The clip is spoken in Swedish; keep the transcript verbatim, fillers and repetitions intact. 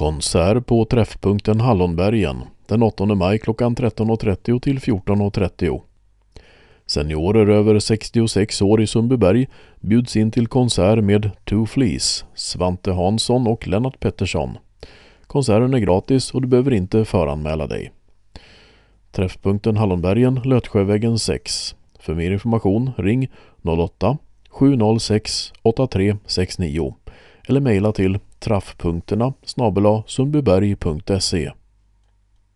Konsert på Träffpunkten Hallonbergen den åttonde maj klockan tretton och trettio till fjorton och trettio. Seniorer över sextiosex år i Sundbyberg bjuds in till konsert med Two Fleas, Svante Hansson och Lennart Pettersson. Konserten är gratis och du behöver inte föranmäla dig. Träffpunkten Hallonbergen, Lötsjövägen sex. För mer information ring noll åtta sju noll sex åtta tre sex nio eller mejla till traffpunkterna snabel-a sundbyberg punkt se.